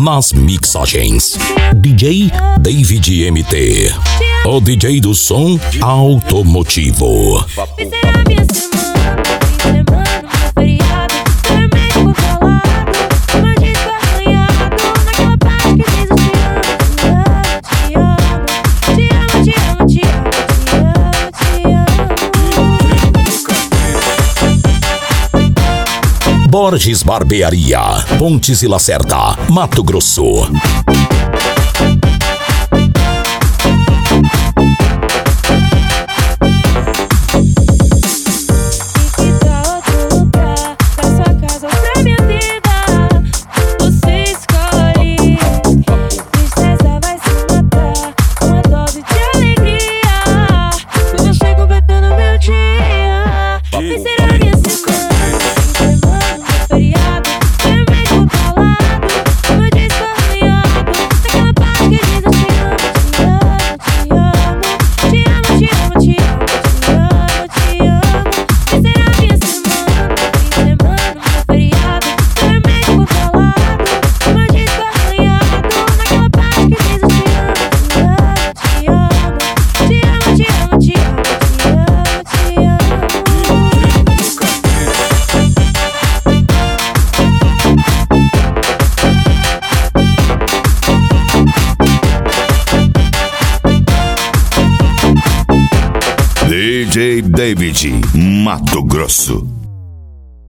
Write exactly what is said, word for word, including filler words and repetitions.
nas mixagens. D J David M T, o D J do som automotivo. Borges Barbearia, Pontes e Lacerda, Mato Grosso. D J David, Mato Grosso.